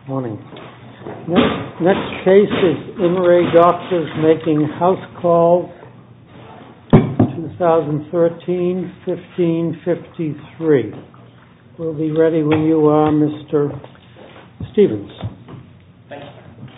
Morning. Next case is In Re Doctors Making House Calls, 2013-1553. We'll be ready when you are, Mr. Stevens. Thank you.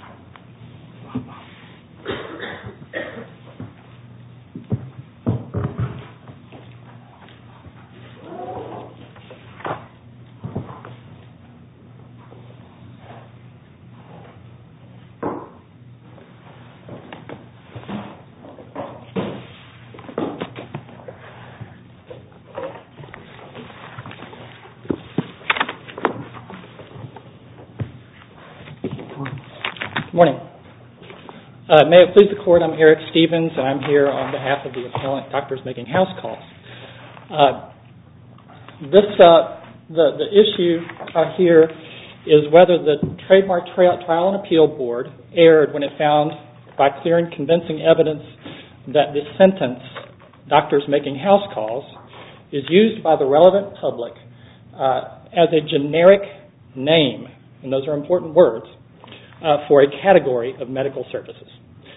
Morning. May it please the Court, I'm Eric Stevens, and I'm here on behalf of the appellant, Doctors Making House Calls. The issue here is whether the Trademark Trial and Appeal Board erred when it found, by clear and convincing evidence, that the sentence, Doctors Making House Calls, is used by the relevant public as a generic name, and those are important words, for a category of medical services.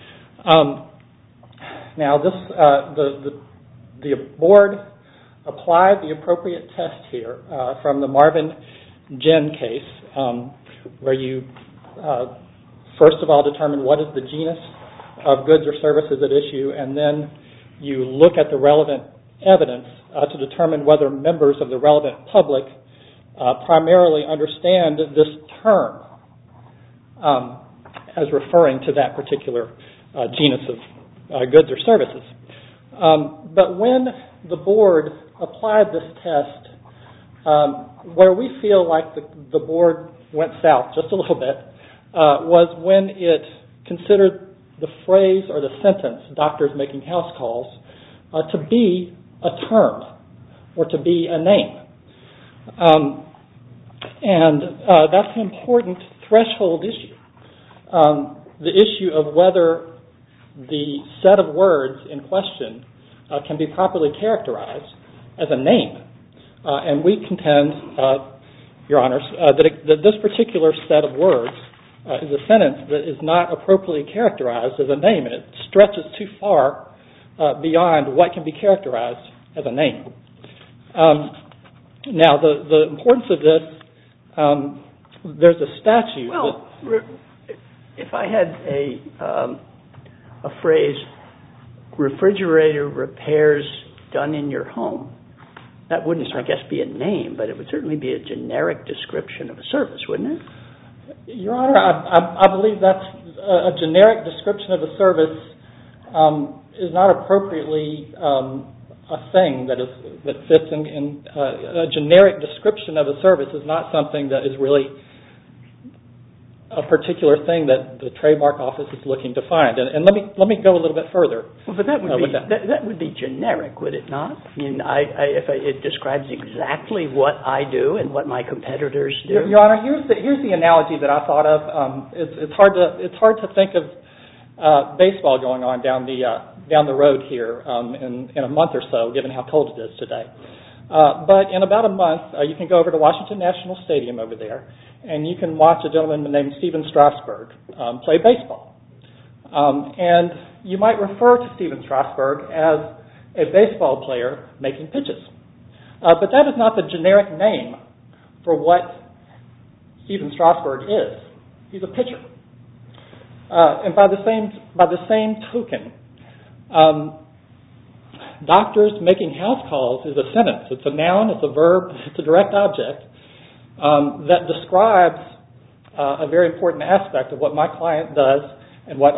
Now, the board applied the appropriate test here from the Marvin Ginn case, where you first of all determine what is the genus of goods or services at issue, and then you look at the relevant evidence to determine whether members of the relevant public primarily understand this term as referring to that particular genus of goods or services. But when the board applied this test, where we feel like the board went south just a little bit was when it considered the phrase or the sentence, Doctors Making House Calls, to be a term or to be a name. And that's an important threshold issue. The issue of whether the set of words in question can be properly characterized as a name. And we contend, Your Honors, that this particular set of words is a sentence that is not appropriately characterized as a name, and it stretches too far beyond what can be characterized as a name. Now, the importance of this, there's a statute. Well, if I had a phrase, refrigerator repairs done in your home, that wouldn't, I guess, be a name, but it would certainly be a generic description of a service, wouldn't it? Your Honor, I believe that's a generic description of a service is not appropriately a thing that fits in a generic description of a service is not something that is really a particular thing that the trademark office is looking to find. And let me go a little bit further. Well, but that would be generic, would it not? I mean, if it describes exactly what I do and what my competitors do. Your Honor, here's the analogy that I thought of. It's hard to think of baseball going on down the road here in a month or so, given how cold it is today. But in about a month, you can go over to Washington National Stadium over there, and you can watch a gentleman named Stephen Strasburg play baseball. And you might refer to Stephen Strasburg as a baseball player making pitches. But that is not the generic name for what Stephen Strasburg is. He's a pitcher. And by the same token, Doctors Making House Calls is a sentence. It's a noun, it's a verb, it's a direct object that describes a very important aspect of what my client does and what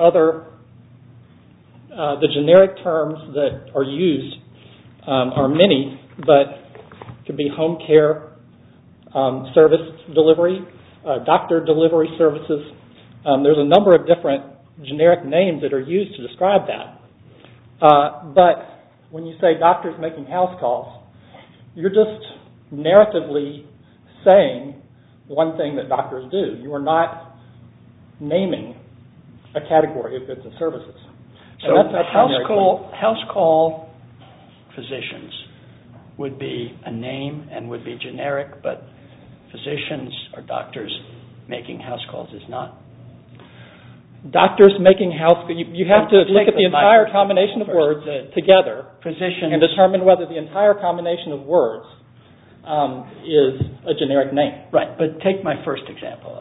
the generic terms that are used are many, but could be home care, service delivery, doctor delivery services. There's a number of different generic names that are used to describe that. But when you say Doctors Making House Calls, you're just narratively saying one thing that doctors do. You are not naming a category of goods and services. So house call physicians would be a name and would be generic, but physicians or doctors making house calls is not? Doctors making house calls, you have to look at the entire combination of words together and determine whether the entire combination of words is a generic name. Right, but take my first example.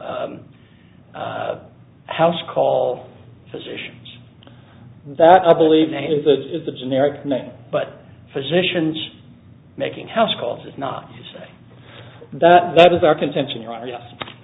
House call physicians. That, I believe, is a generic name. But physicians making house calls is not, you say? That is our contention, Your Honor, yes.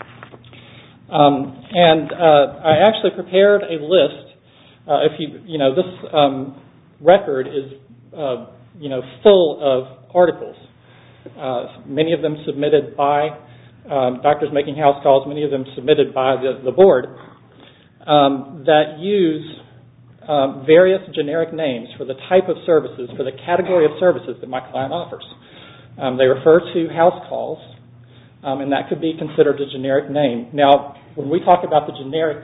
And I actually prepared a list. This record is full of articles. Many of them submitted by doctors making house calls. Many of them submitted by the board that use various generic names for the type of services, for the category of services that my client offers. They refer to house calls, and that could be considered a generic name. Now, when we talk about the genus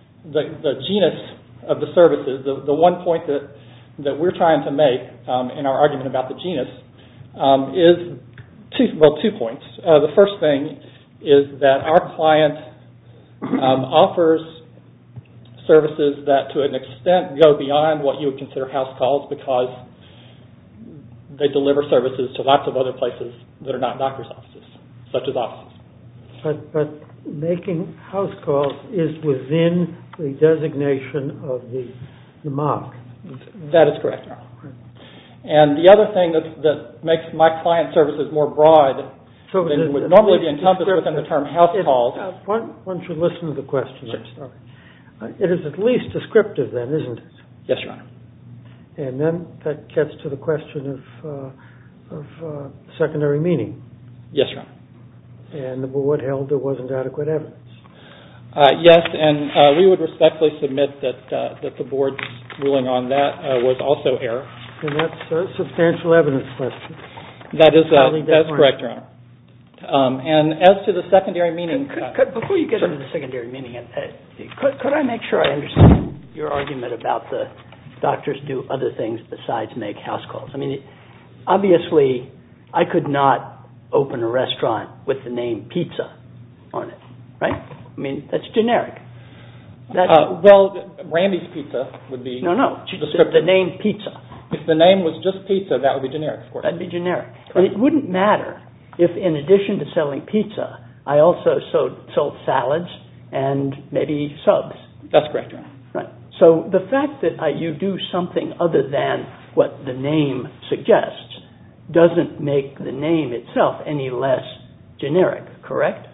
of the services, the one point that we're trying to make in our argument about the genus is two points. The first thing is that our client offers services that to an extent go beyond what you would consider house calls because they deliver services to lots of other places that are not doctors' offices, such as offices. But making house calls is within the designation of the mark. That is correct, Your Honor. And the other thing that makes my client services more broad than would normally be encompassed within the term house calls. One should listen to the question. Sure. I'm sorry. It is at least descriptive then, isn't it? Yes, Your Honor. And then that gets to the question of secondary meaning. Yes, Your Honor. And the board held there wasn't adequate evidence. Yes, and we would respectfully submit that the board's ruling on that was also error. And that's a substantial evidence question. That's correct, Your Honor. And as to the secondary meaning... Before you get into the secondary meaning, could I make sure I understand your argument about the doctors do other things besides make house calls? I mean, obviously, I could not open a restaurant with the name pizza on it, right? I mean, that's generic. Well, Randy's Pizza would be... No, the name pizza. If the name was just pizza, that would be generic, of course. That'd be generic. And it wouldn't matter if, in addition to selling pizza, I also sold salads and maybe subs. That's correct, Your Honor. Right. So the fact that you do something other than what the name suggests doesn't make the name itself any less generic, correct?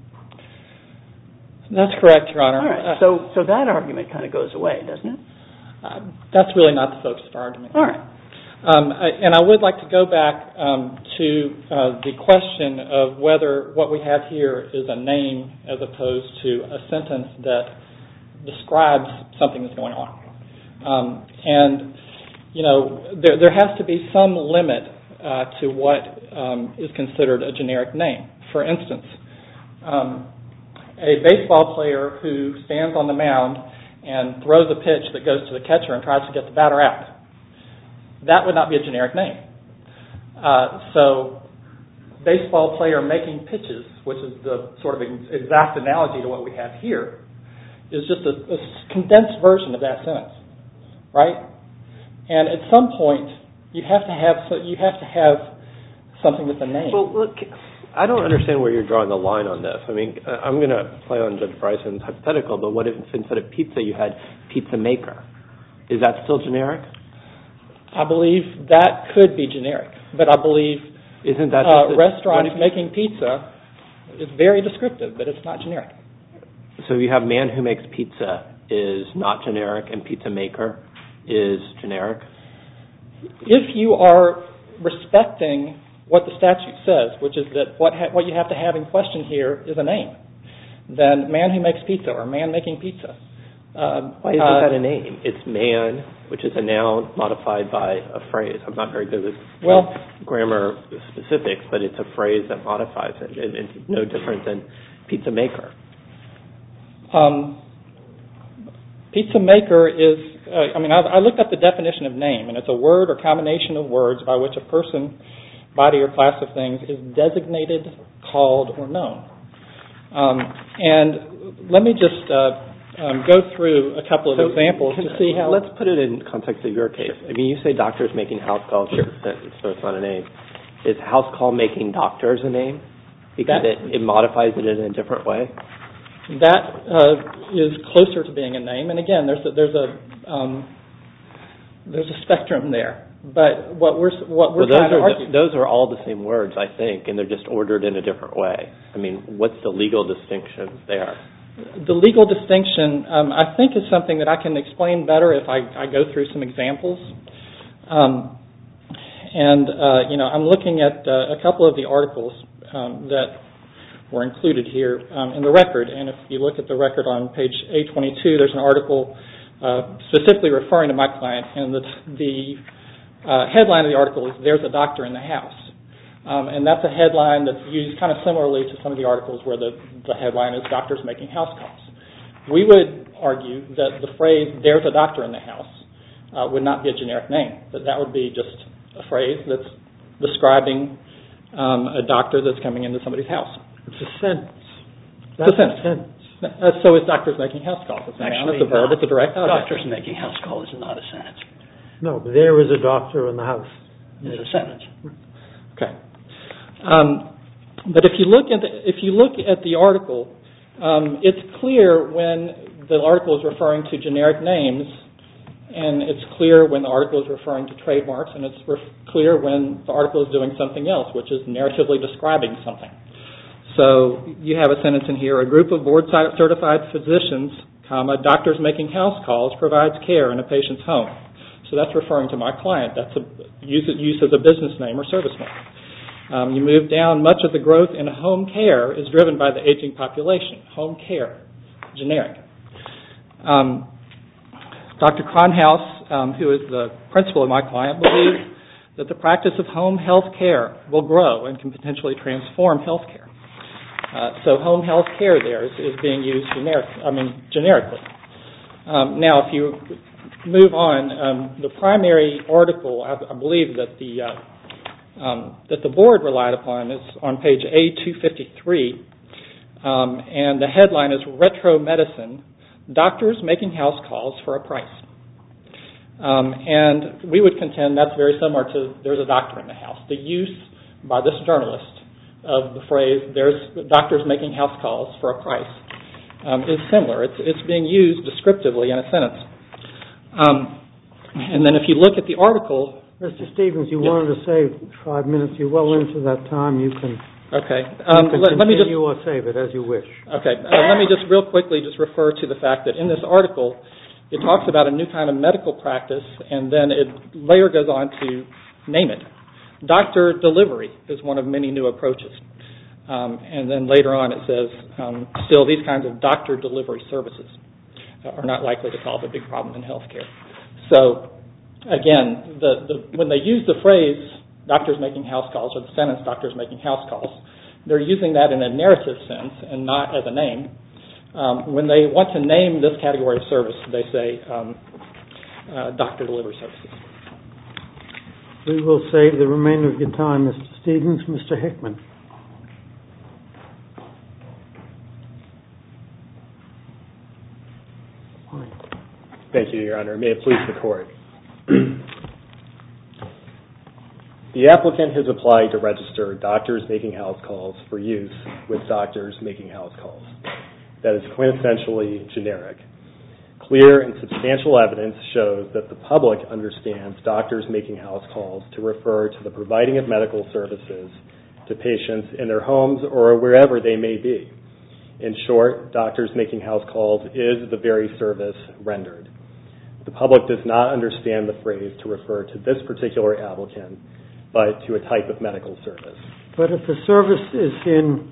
That's correct, Your Honor. All right. So that argument kind of goes away, doesn't it? That's really not the focus of our argument. All right. And I would like to go back to the question of whether what we have here is a name as opposed to a sentence that describes something that's going on. There has to be some limit to what is considered a generic name. For instance, a baseball player who stands on the mound and throws a pitch that goes to the catcher and tries to get the batter out. That would not be a generic name. So, baseball player making pitches, which is the sort of exact analogy to what we have here, is just a condensed version of that sentence, right? And at some point, you have to have something with a name. Well, look, I don't understand where you're drawing the line on this. I mean, I'm going to play on Judge Bryson's hypothetical, but what if instead of pizza you had pizza maker? Is that still generic? I believe that could be generic, but I believe restaurants making pizza is very descriptive, but it's not generic. So you have man who makes pizza is not generic and pizza maker is generic? If you are respecting what the statute says, which is that what you have to have in question here is a name, then man who makes pizza or man making pizza. Why isn't that a name? It's man, which is a noun modified by a phrase. I'm not very good with grammar specifics, but it's a phrase that modifies it. It's no different than pizza maker. Pizza maker is, I looked up the definition of name, and it's a word or combination of words by which a person, body, or class of things is designated, called, or known. And let me just go through a couple of examples to see how... Let's put it in context of your case. I mean, you say doctors making house calls, so it's not a name. Is house call making doctors a name? Because it modifies it in a different way? That is closer to being a name. And again, there's a spectrum there. But what we're trying to argue... Those are all the same words, I think, and they're just ordered in a different way. I mean, what's the legal distinction there? The legal distinction, I think, is something that I can explain better if I go through some examples. I'm looking at a couple of the articles that were included here in the record. And if you look at the record on page A22, there's an article specifically referring to my client. And the headline of the article is, "There's a Doctor in the House." And that's a headline that's used kind of similarly to some of the articles where the headline is "Doctors Making House Calls." We would argue that the phrase "There's a doctor in the house" would not be a generic name. That would be just a phrase that's describing a doctor that's coming into somebody's house. It's a sentence. That's a sentence. So is "Doctors Making House Calls." It's a noun, it's a verb, it's a direct object. Doctors Making House Calls is not a sentence. No, but there is a doctor in the house. It's a sentence. Okay. But if you look at the article, it's clear when the article is referring to generic names, and it's clear when the article is referring to trademarks, and it's clear when the article is doing something else, which is narratively describing something. So you have a sentence in here: "A group of board-certified physicians, doctors making house calls, provides care in a patient's home." So that's referring to my client. That's use as a business name or service name. You move down, "Much of the growth in home care is driven by the aging population." Home care, generic. Dr. Cronhaus, who is the principal of my client, believes that the practice of home health care will grow and can potentially transform health care. So home health care there is being used generically. Now, if you move on, the primary article, I believe that the board relied upon is on page A253, and the headline is "Retro Medicine: Doctors Making House Calls for a Price." And we would contend that's very similar to "There's a doctor in the house." The use by this journalist of the phrase "There's doctors making house calls for a price" is similar. It's being used descriptively in a sentence. And then if you look at the article... Mr. Stevens, you wanted to save 5 minutes. You're well into that time. You can continue or save it as you wish. Okay. Let me just real quickly just refer to the fact that in this article, it talks about a new kind of medical practice, and then it later goes on to name it. Doctor delivery is one of many new approaches. And then later on it says, still, these kinds of doctor delivery services are not likely to solve a big problem in healthcare. So, again, when they use the phrase "doctors making house calls" or the sentence "doctors making house calls," they're using that in a narrative sense and not as a name. When they want to name this category of service, they say doctor delivery services. We will save the remainder of your time, Mr. Stevens. Mr. Hickman. Thank you, Your Honor. May it please the Court. The applicant has applied to register doctors making house calls for use with doctors making house calls. That is quintessentially generic. Clear and substantial evidence shows that the public understands doctors making house calls to refer to the providing of medical services to patients in their homes or wherever they may be. In short, doctors making house calls is the very service rendered. The public does not understand the phrase to refer to this particular applicant, but to a type of medical service. But if the service is in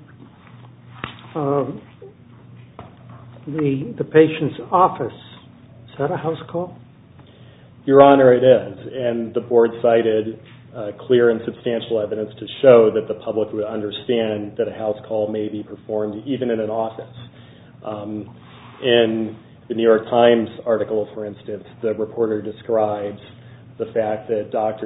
the patient's office, is that a house call? Your Honor, it is. And the Board cited clear and substantial evidence to show that the public would understand that a house call may be performed even in an office. In the New York Times article, for instance, the reporter describes the fact that doctors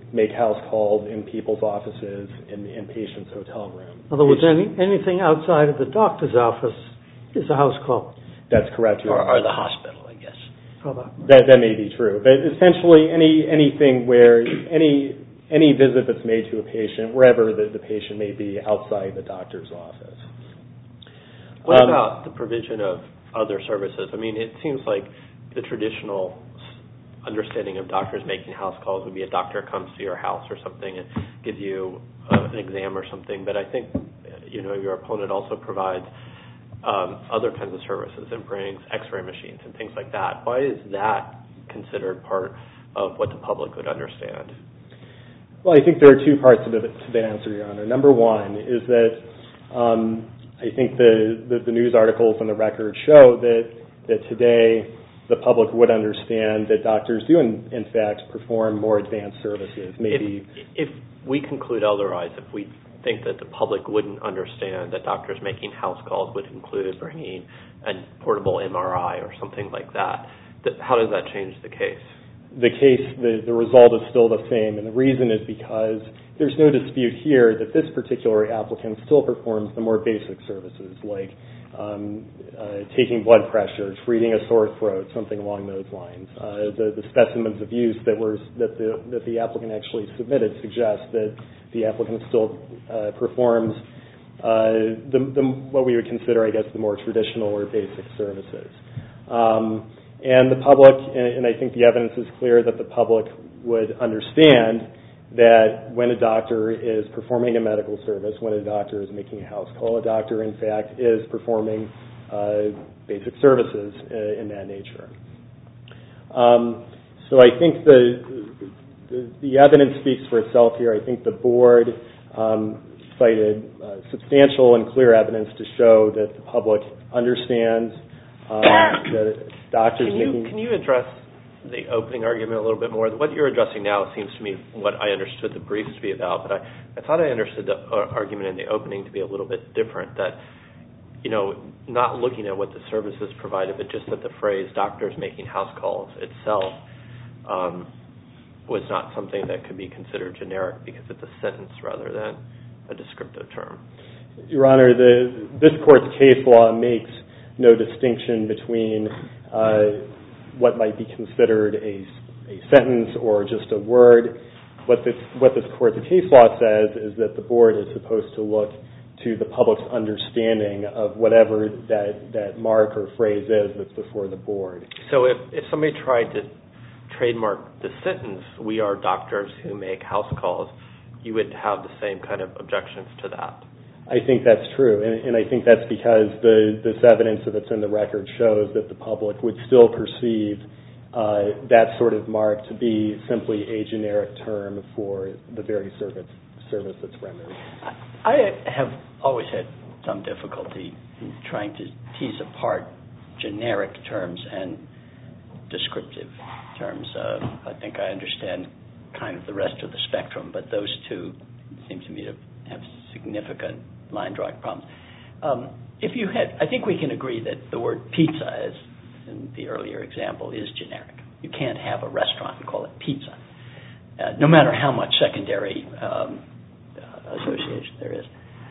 make house calls in people's offices, in patients' hotel rooms. In other words, anything outside of the doctor's office is a house call. That's correct, Your Honor. Or the hospital, I guess. That may be true. But essentially, anything where any visit that's made to a patient, wherever the patient may be outside the doctor's office. What about the provision of other services? I mean, it seems like the traditional understanding of doctors making house calls would be a doctor comes to your house or something and gives you an exam or something. But I think your opponent also provides other kinds of services and brings X-ray machines and things like that. Why is that considered part of what the public would understand? Well, I think there are two parts to the answer, Your Honor. Number one is that I think the news articles and the record show that today the public would understand that doctors do, in fact, perform more advanced services. Maybe if we conclude otherwise, if we think that the public wouldn't understand that doctors making house calls would include bringing a portable MRI or something like that, how does that change the case? The result is still the same, and the reason is because there's no dispute here that this particular applicant still performs the more basic services like taking blood pressure, treating a sore throat, something along those lines. The specimens of use that the applicant actually submitted suggest that the applicant still performs what we would consider, I guess, the more traditional or basic services. And the public, and I think the evidence is clear that the public would understand that when a doctor is performing a medical service, when a doctor is making a house call, a doctor, in fact, is performing basic services in that nature. So I think the evidence speaks for itself here. I think the board cited substantial and clear evidence to show that the public understands that doctors Can you address the opening argument a little bit more? What you're addressing now seems to me what I understood the briefs to be about, but I thought I understood the argument in the opening to be a little bit different, that not looking at what the services provided, but just that the phrase doctors making house calls itself was not something that could be considered generic because it's a sentence rather than a descriptive term. Your Honor, this court's case law makes no distinction between what might be considered a sentence or just a word. What this court's case law says is that the board is supposed to look to the public's understanding of whatever that mark or phrase is that's before the board. So if somebody tried to trademark the sentence, we are doctors who make house calls, you would have the same kind of objections to that. I think that's true, and I think that's because this evidence that's in the record shows that the public would still perceive that sort of mark to be simply a generic term for the very service that's rendered. I have always had some difficulty trying to tease apart generic terms and descriptive terms. I think I understand kind of the rest of the spectrum, but those two seem to me to have significant line drawing problems. I think we can agree that the word pizza, as in the earlier example, is generic. You can't have a restaurant and call it pizza, no matter how much secondary association there is.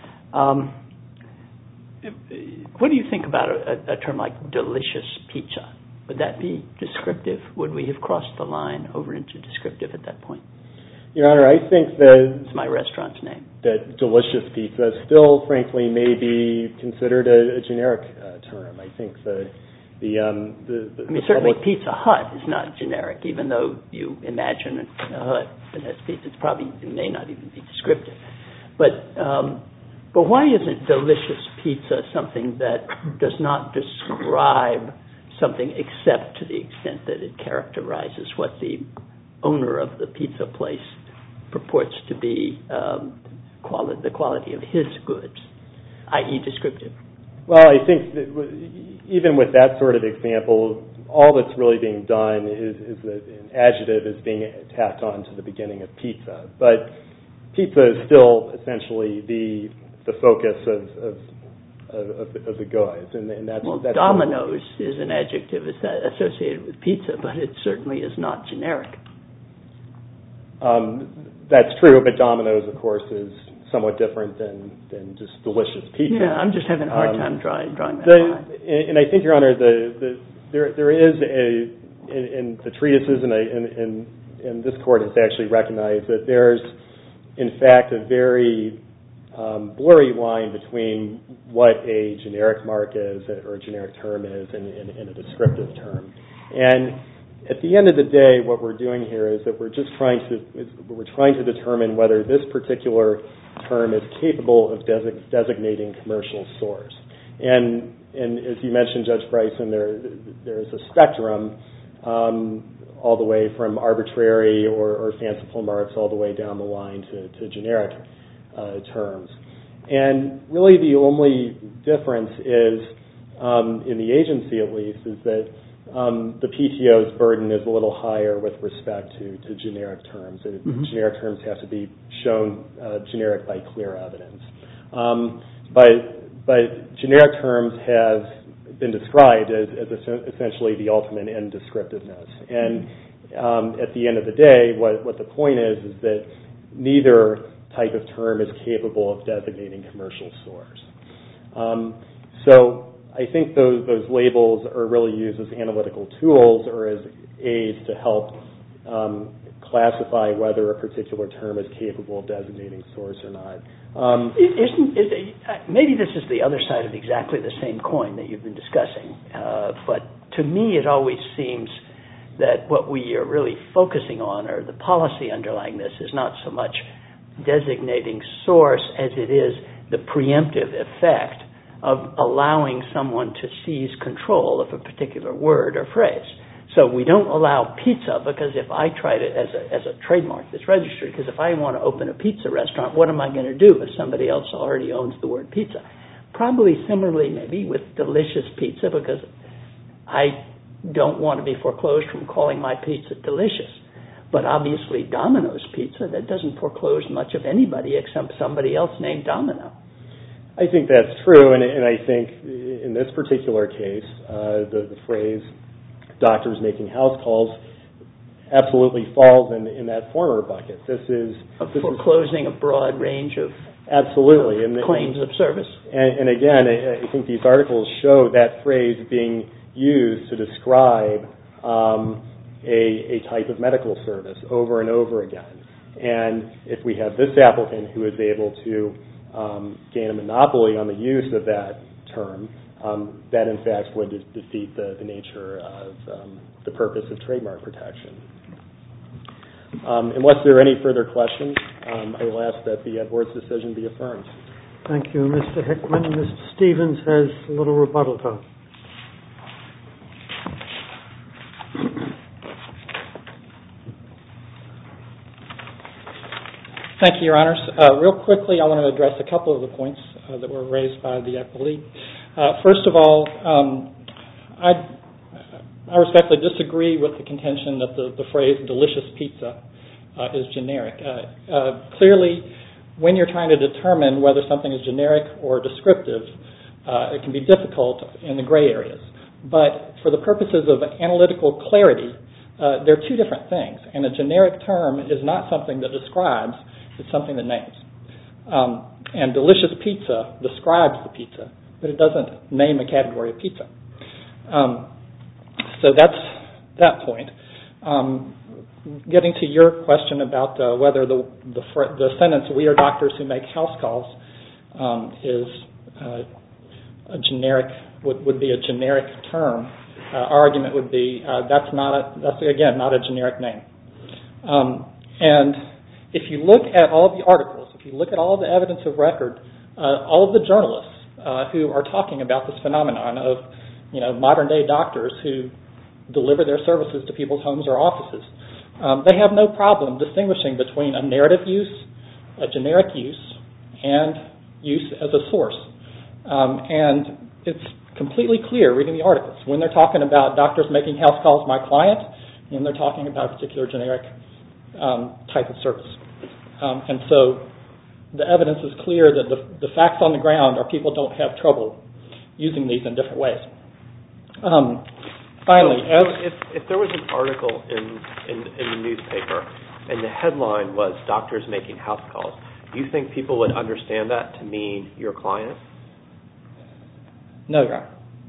What do you think about a term like delicious pizza? Would that be descriptive? Would we have crossed the line over into descriptive at that point? Your Honor, I think that... It's my restaurant's name. That delicious pizza still, frankly, may be considered a generic term. I think certainly Pizza Hut is not generic, even though you imagine a hut that has pizza. It may not even be descriptive. But why isn't delicious pizza something that does not describe something except to the extent that it characterizes what the owner of the pizza place purports to be the quality of his goods, i.e. descriptive? Well, I think that even with that sort of example, all that's really being done is that an adjective is being tacked on to the beginning of pizza. But pizza is still essentially the focus of the goods. And that's Domino's is an adjective associated with pizza, but it certainly is not generic. That's true, but Domino's, of course, is somewhat different than just delicious pizza. Yeah, I'm just having a hard time drawing that line. And I think, Your Honor, there is in the treatises and this court has actually recognized that there's, in fact, a very blurry line between what a generic mark is or a generic term is and a descriptive term. And at the end of the day, what we're doing here is that we're trying to determine whether this particular term is capable of designating commercial source. And as you mentioned, Judge Bryson, there's a spectrum all the way from arbitrary or fanciful marks all the way down the line to generic terms. And really the only difference is, in the agency at least, is that the PTO's burden is a little higher with respect to generic terms. Generic terms have to be shown generic by clear evidence. But generic terms have been described as essentially the ultimate in descriptiveness. And at the end of the day, what the point is that neither type of term is capable of designating commercial source. So I think those labels are really used as analytical tools or as aids to help classify whether a particular term is capable of designating source or not. Maybe this is the other side of exactly the same coin that you've been discussing, but to me it always seems that what we are really focusing on, or the policy underlying this, is not so much designating source as it is the preemptive effect of allowing someone to seize control of a particular word or phrase. So we don't allow pizza because if I tried it as a trademark that's registered, because if I want to open a pizza restaurant, what am I going to do if somebody else already owns the word pizza? Probably similarly maybe with delicious pizza, because I don't want to be foreclosed from calling my pizza delicious. But obviously Domino's Pizza, that doesn't foreclose much of anybody except somebody else named Domino. I think that's true, and I think in this particular case, the phrase doctors making house calls absolutely falls in that former bucket. This is foreclosing a broad range of absolutely claims of service. And again, I think these articles show that phrase being used to describe a type of medical service over and over again. And if we have this applicant who is able to gain a monopoly on the use of that term, that in fact would defeat the nature of the purpose of trademark protection. Unless there are any further questions, I will ask that the board's decision be affirmed. Thank you, Mr. Hickman. Mr. Stevens has a little rebuttal time. Thank you, Your Honors. Real quickly, I want to address a couple of the points that were raised by the appellee. First of all, I respectfully disagree with the contention that the phrase delicious pizza is generic. Clearly, when you're trying to determine whether something is generic or descriptive, it can be difficult in the gray areas. But for the purposes of analytical clarity, they're two different things. And a generic term is not something that describes, it's something that names. And delicious pizza describes the pizza, but it doesn't name a category of pizza. So that's that point. Getting to your question about whether the sentence, we are doctors who make house calls, is a generic, would be a generic term. Our argument would be that's again not a generic name. And if you look at all of the articles, if you look at all of the evidence of record, all of the journalists who are talking about this phenomenon of modern day doctors who deliver their services to people's homes or offices, they have no problem distinguishing between a narrative use, a generic use, and use as a source. And it's completely clear reading the articles. When they're talking about doctors making house calls my client, when they're talking about a particular generic type of service. And so the evidence is clear that the facts on the ground are people don't have trouble using these in different ways. Finally, if there was an article in the newspaper and the headline was doctors making house calls, do you think people would understand that to mean your client? No, Your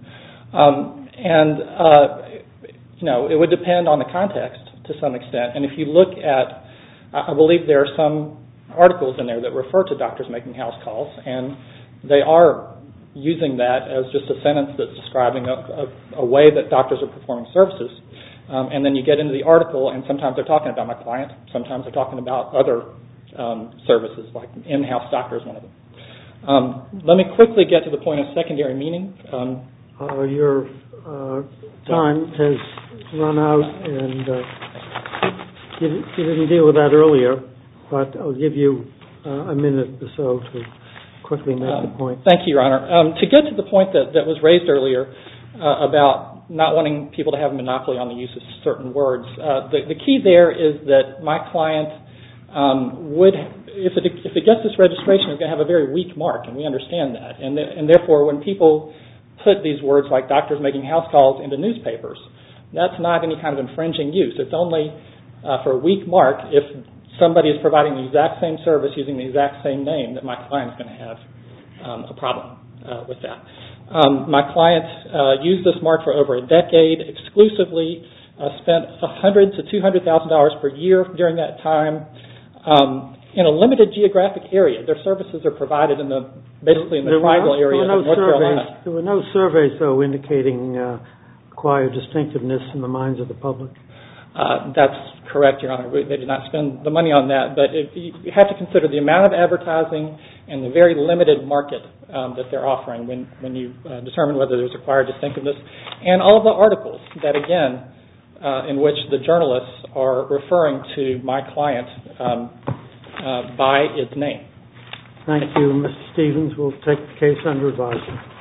Honor. It would depend on the context to some extent. And if you look at, I believe there are some articles in there that refer to doctors making house calls, and they are using that as just a sentence that's describing a way that doctors are performing services. And then you get into the article, and sometimes they're talking about my client, sometimes they're talking about other services, like in-house doctor is one of them. Let me quickly get to the point of secondary meaning. Your time has run out, and you didn't deal with that earlier, but I'll give you a minute or so to quickly make the point. Thank you, Your Honor. To get to the point that was raised earlier about not wanting people to have a monopoly on the use of certain words, the key there is that my client would, if it gets this registration, it's going to have a very weak mark, and we understand that. And therefore, when people put these words like doctors making house calls into newspapers, that's not any kind of infringing use. It's only for a weak mark if somebody is providing the exact same service using the exact same name that my client is going to have a problem with that. My client used this mark for over a decade exclusively, spent $100,000 to $200,000 per year during that time in a limited geographic area. Their services are provided basically in the triangle area of North Carolina. There were no surveys, though, indicating acquired distinctiveness in the minds of the public. That's correct, Your Honor. They did not spend the money on that, but you have to consider the amount of advertising and the very limited market that they're offering when you determine whether there's acquired distinctiveness, and all of the articles that, again, in which the journalists are referring to my client by its name. Thank you, Mr. Stevens. We'll take the case under advisement.